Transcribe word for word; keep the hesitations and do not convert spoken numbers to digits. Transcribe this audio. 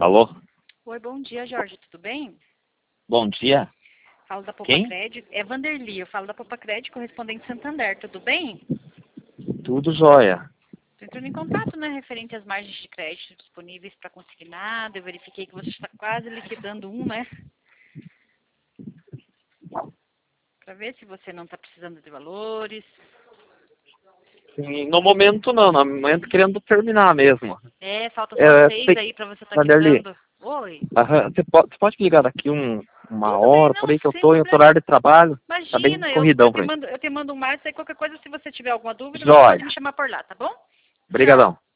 Alô? Oi, bom dia, Jorge, tudo bem? Bom dia. Falo da Poupa Quem? Crédito. É Vanderly, eu falo da Poupa Crédito, correspondente Santander, tudo bem? Tudo jóia. Estou entrando em contato, né, referente às margens de crédito disponíveis para consignado. Eu verifiquei que você está quase liquidando um, né? Para ver se você não está precisando de valores. Sim, no momento não, no momento querendo terminar mesmo. É, falta só É, seis tem... aí para você estar Vanderly, quitando. Oi. aham, você pode, você pode me ligar daqui um, uma Tudo bem, hora, por não, aí que eu sem tô em outro problema. horário de trabalho. Tá bem Imagina, eu, eu, corridão te pra mim. mando, eu te mando um mais, aí qualquer coisa, se você tiver alguma dúvida, você pode Jóia. me chamar por lá, tá bom? Tchau. Obrigadão.